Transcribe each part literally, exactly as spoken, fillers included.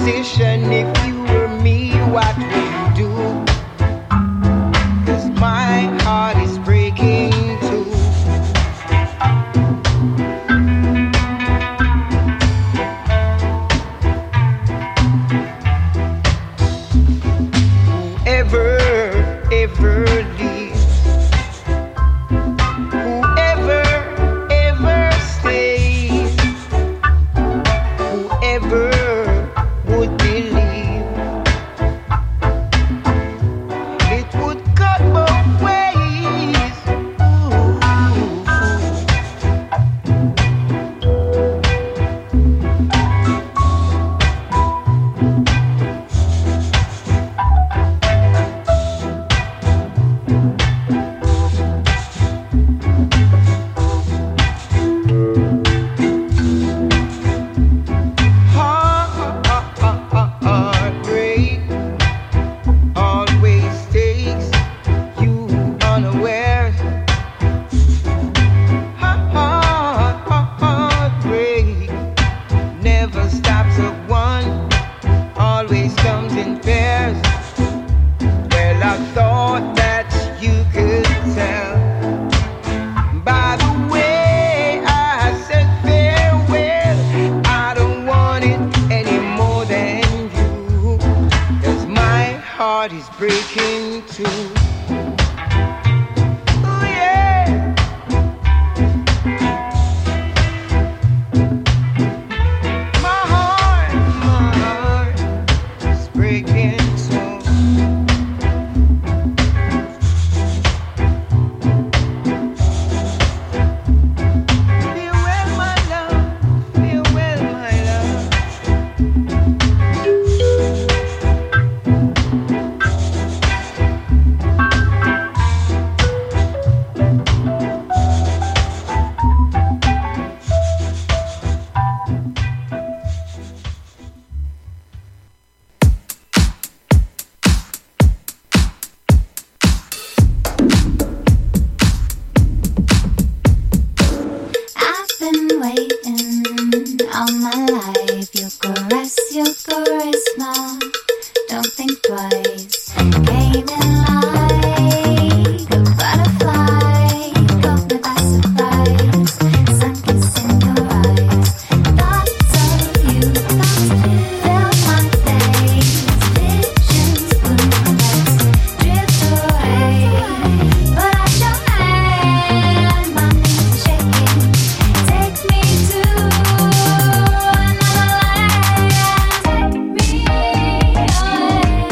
position if you were me, what would you do? 'Cause my heart is breaking too. Whoever ever leaves, whoever ever stays, whoever would believe it would cut both ways. Ooh. Heartbreak always takes you unaware. Heartbreak never stops at one, always comes in pairs. Well, I thought that you could tell by the way I said farewell. I don't want it any more than you, 'cause my heart is breaking too. Ooh, yeah. My heart, my heart is breaking too. Farewell, my love. Farewell, my love. I've been waiting all my life. You caress, you caress now. Don't think twice. Came in like a butterfly. Caught me by surprise. Sun kissing your eyes. Thoughts of you, thoughts of you. Fill my days. Visions, moonlights, drift away. But I your hand, my knees are shaking. Take me to another land. Take me away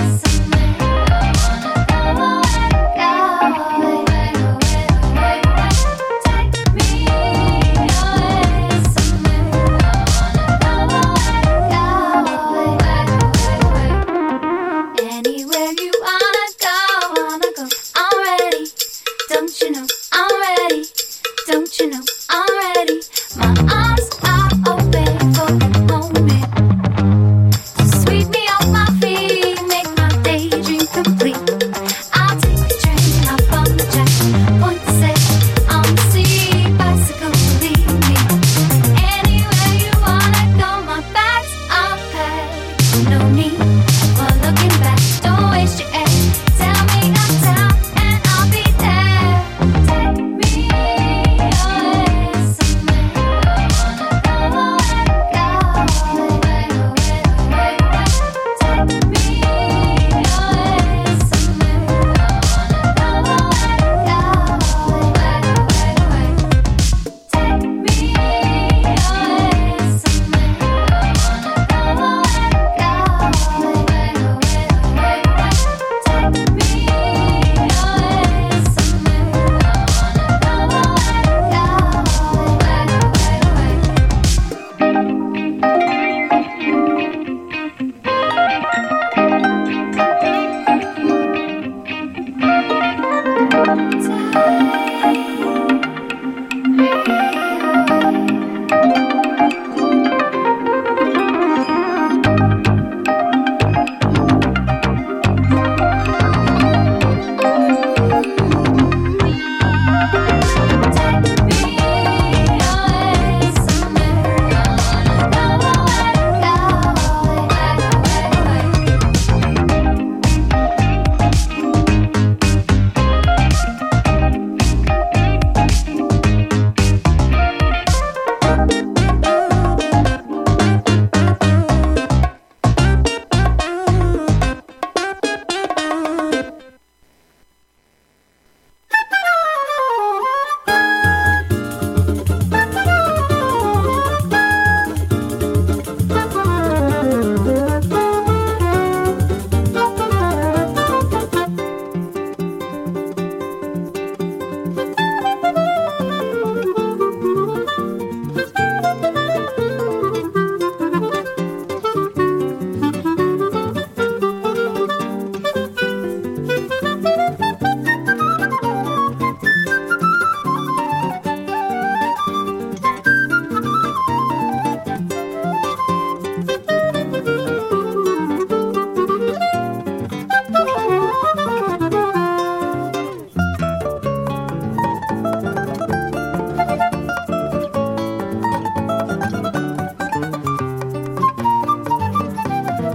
away.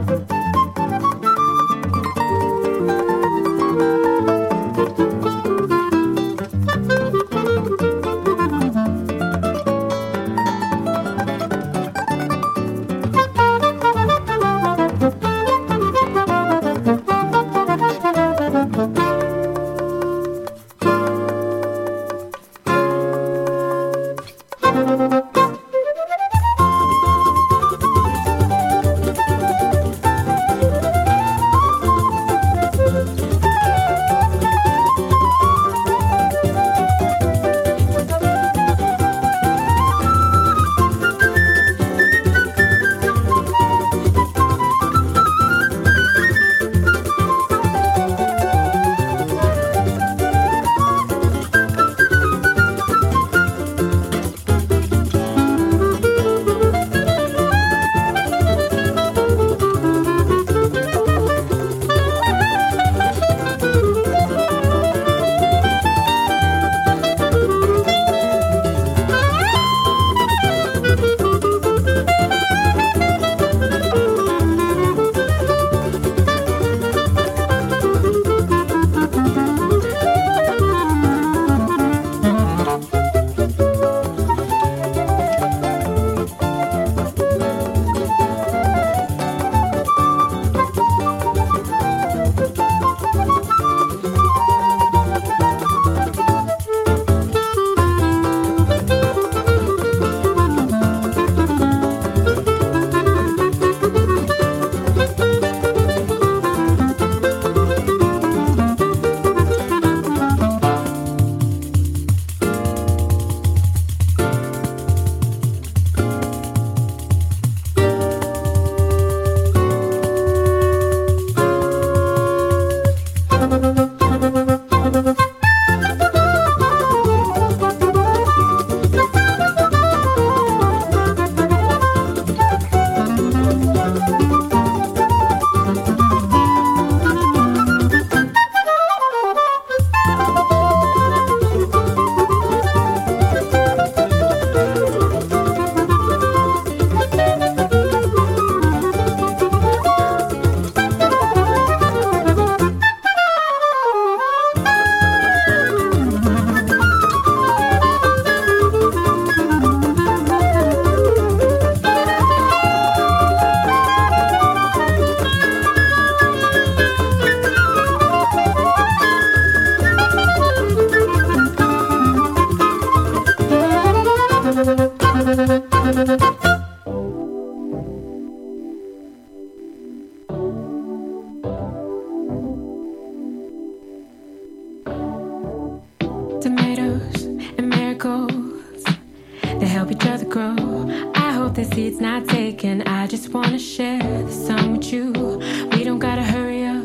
Tomatoes and marigolds, they help each other grow. I hope the seed's not taken. I just wanna share the sun with you. We don't gotta hurry up.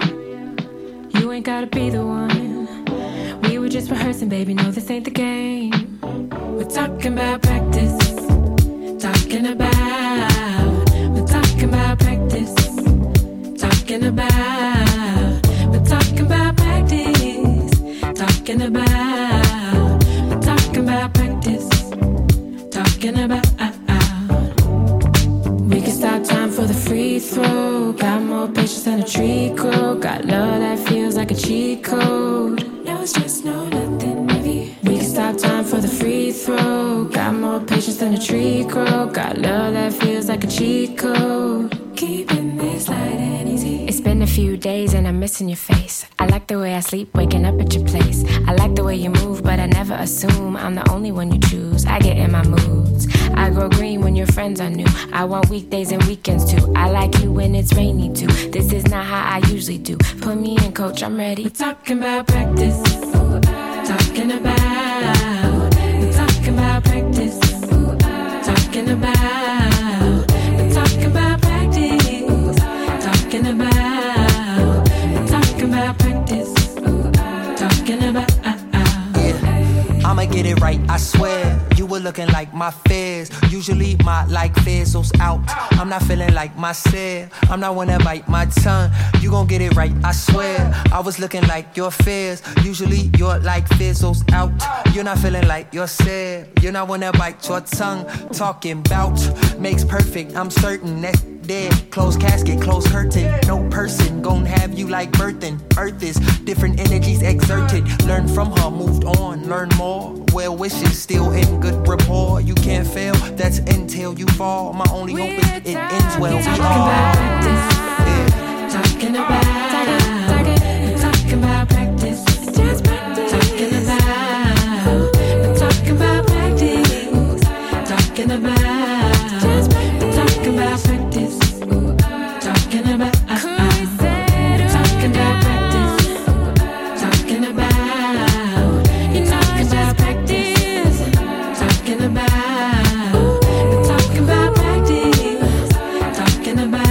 You ain't gotta be the one. We were just rehearsing, baby. No, this ain't the game. We're talking about practice. Talking about. We're talking about practice. Talking about. We're talking about practice. Talking about. We're talking about practice. Talking about. We can stop time for the free throw. Got more patience than a tree grow. Got love that feels like a cheat code. No stress, no nothing, maybe. We can stop time for the free throw. Got more patience than a tree grow. Got love that feels like a cheat code. Keeping this light and easy. It's been a few days and I'm missing your face. I like the way I sleep, waking up at your place. I like the way you move, but I never assume I'm the only one you choose. I get in my moods. I grow green when your friends are new. I want weekdays and weekends too. I like you when it's rainy too. This is not how I usually do. Put me in, coach, I'm ready. We're talking about practice. Talking about. We're talking about practice. Talking about. We're talking about practice. Talking about. We're talking about practice. Talking about. Yeah, I'ma get it right, I swear. You were looking like my fears. Usually my like fizzles out. I'm not feeling like myself. I'm not wanna bite my tongue. You gon' get it right, I swear. I was looking like your fears. Usually your like fizzles out. You're not feeling like yourself. You're not wanna bite your tongue. Talking bout makes perfect. I'm certain that dead. Closed casket, closed curtain. No person gon' have you like birthing. Earth is different energies exerted. Learn from her, moved on, learn more. Well wishes, still in good rapport. You can't fail, that's until you fall. My only hope is it ends well. Talking about practice. Yeah. Talking about, talking, talking about practice. Just practice. Talking about, talking about practice. Talking about, just practice. Talking about practice. Talking about, uh, uh, talking about practice. Talking about, you know it's just practice. Talking about, talking about practice. Talking about.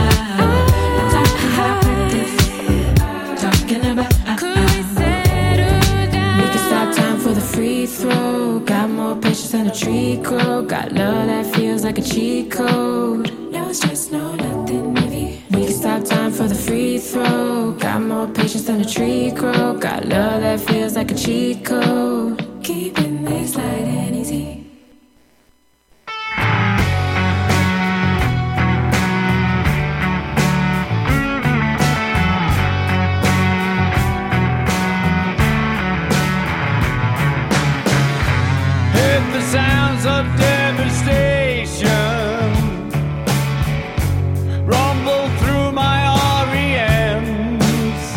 Throw. Got more patience than a tree crow. Got love that feels like a cheat code. No stress, no nothing heavy. We can stop time for the free throw. Got more patience than a tree crow. Got love that feels like a cheat code. Keeping things light and easy. Sounds of devastation rumble through my R E Ms.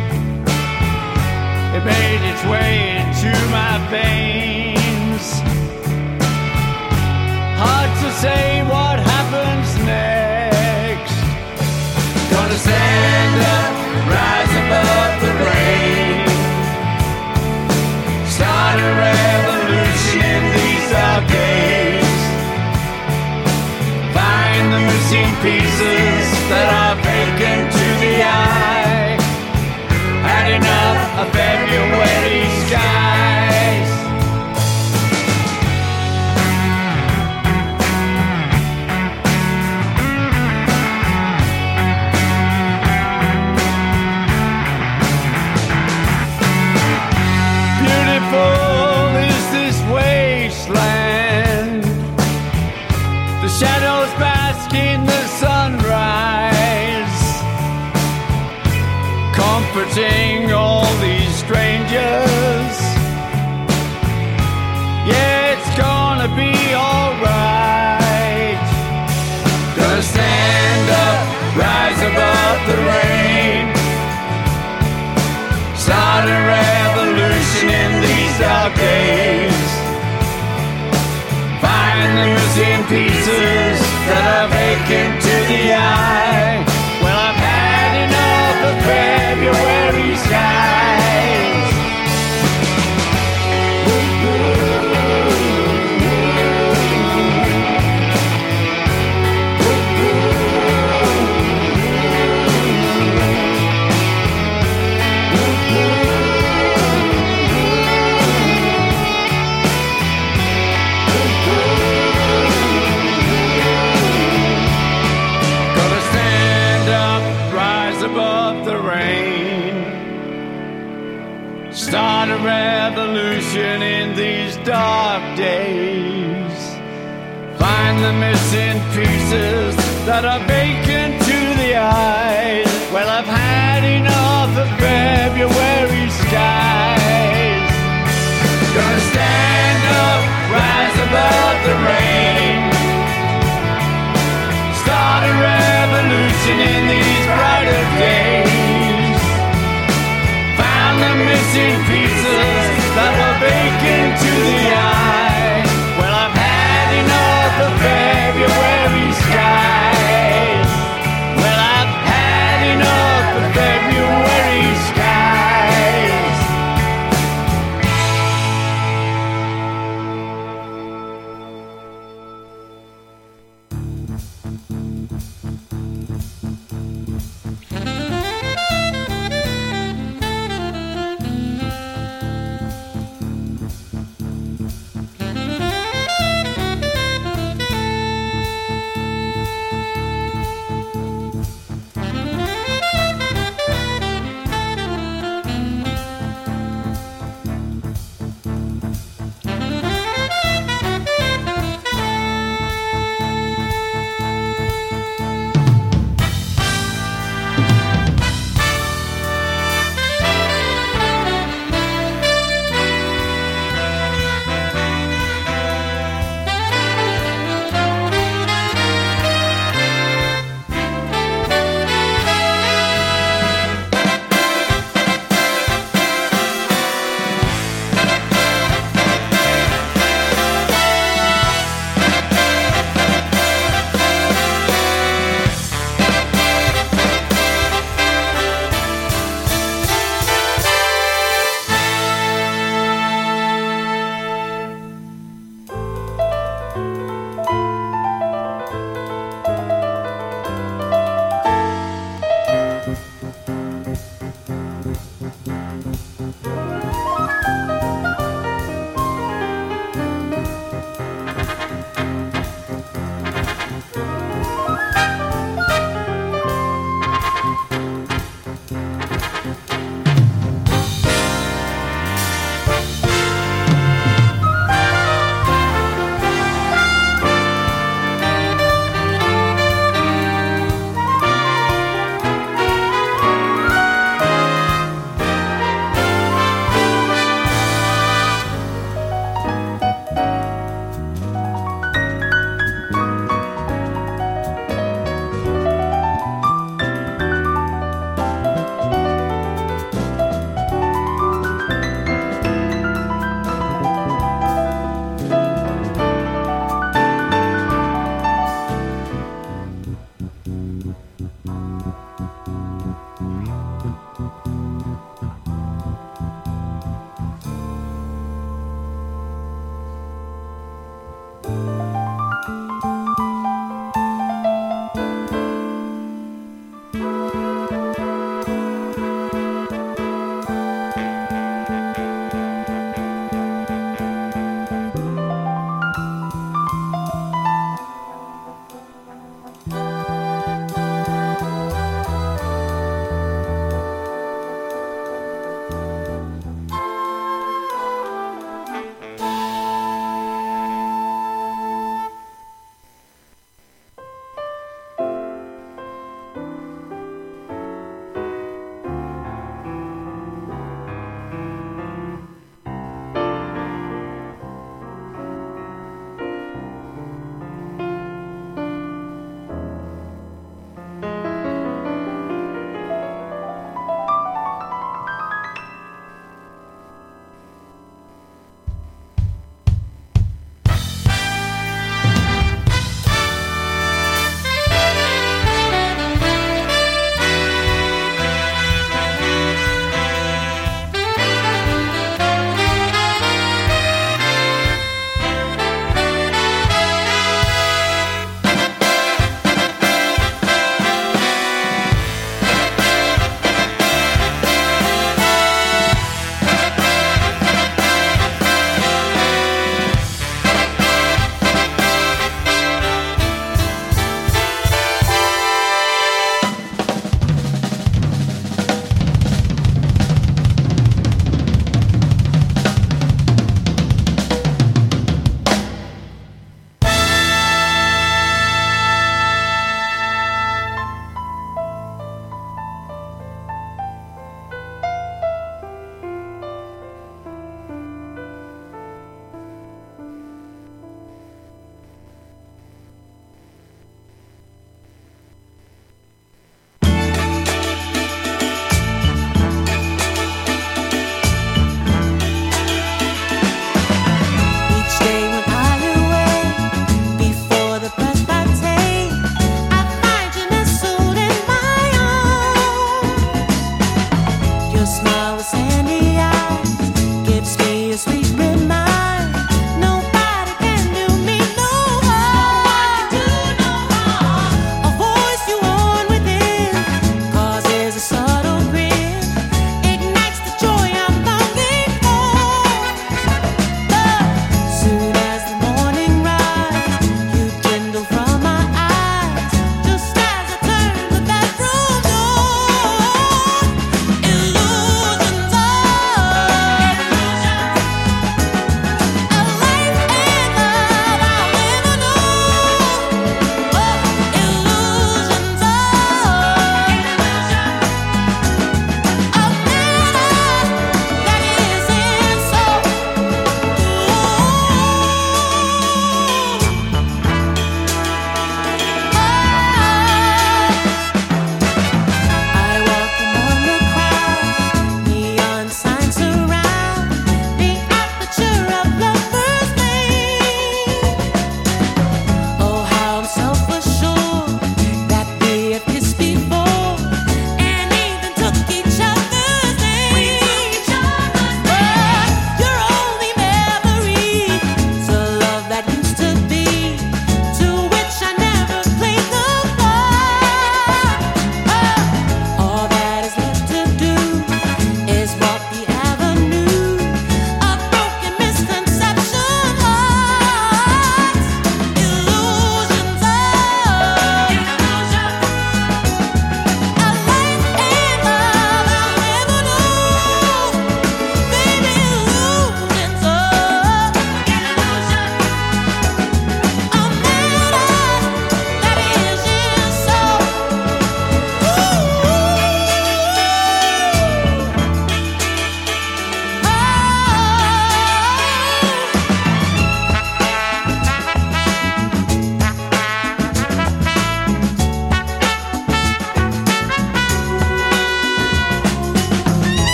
It made its way into my veins. Hard to say what happens next. Gonna stand up, rise above the rain. Start a revolution in these dark days. Find the missing pieces that are vacant to the eye. Had enough of February skies. Beautiful is this wasteland. The shadows bask in the sunrise, comforting all these strangers. Yeah, it's gonna be alright. Gonna stand up, rise above the rain. Start a revolution in these dark days. Find the missing pieces that are vacant to the eye. Well, I've had enough of February skies. Above the rain. Start a revolution in these dark days. Find the missing pieces that are vacant